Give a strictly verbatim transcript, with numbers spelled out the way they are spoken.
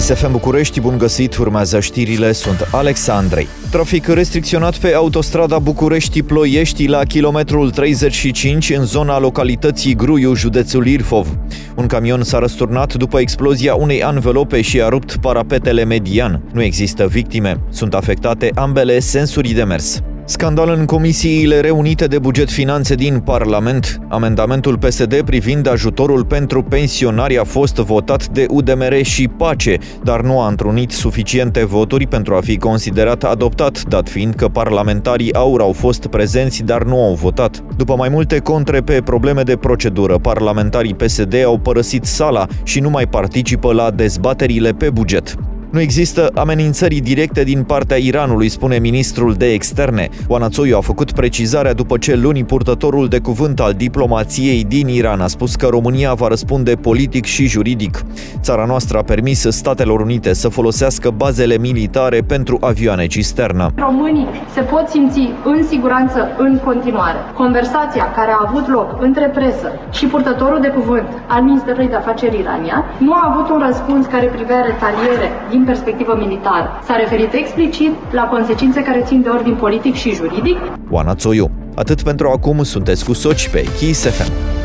Kiss F M București, bun găsit, urmează știrile, sunt Alexandrei. Trafic restricționat pe autostrada București-Ploiești la kilometrul treizeci și cinci în zona localității Gruiu, județul Ilfov. Un camion s-a răsturnat după explozia unei anvelope și a rupt parapetele median. Nu există victime. Sunt afectate ambele sensuri de mers. Scandal în comisiile reunite de buget-finanțe din Parlament. Amendamentul P S D privind ajutorul pentru pensionari a fost votat de U D M R și Pace, dar nu a întrunit suficiente voturi pentru a fi considerat adoptat, dat fiind că parlamentarii AUR au fost prezenți, dar nu au votat. După mai multe contre pe probleme de procedură, parlamentarii P S D au părăsit sala și nu mai participă la dezbaterile pe buget. Nu există amenințări directe din partea Iranului, spune ministrul de externe. Oana Țoiu a făcut precizarea după ce luni purtătorul de cuvânt al diplomației din Iran a spus că România va răspunde politic și juridic. Țara noastră a permis Statelor Unite să folosească bazele militare pentru avioane cisternă. Românii se pot simți în siguranță în continuare. Conversația care a avut loc între presă și purtătorul de cuvânt al Ministerului de Afaceri iranian nu a avut un răspuns care privea retaliere din perspectivă militară. S-a referit explicit la consecințe care țin de ordin politic și juridic. Oana Țoiu. Atât pentru acum, sunteți cu Soci pe Kiss F M.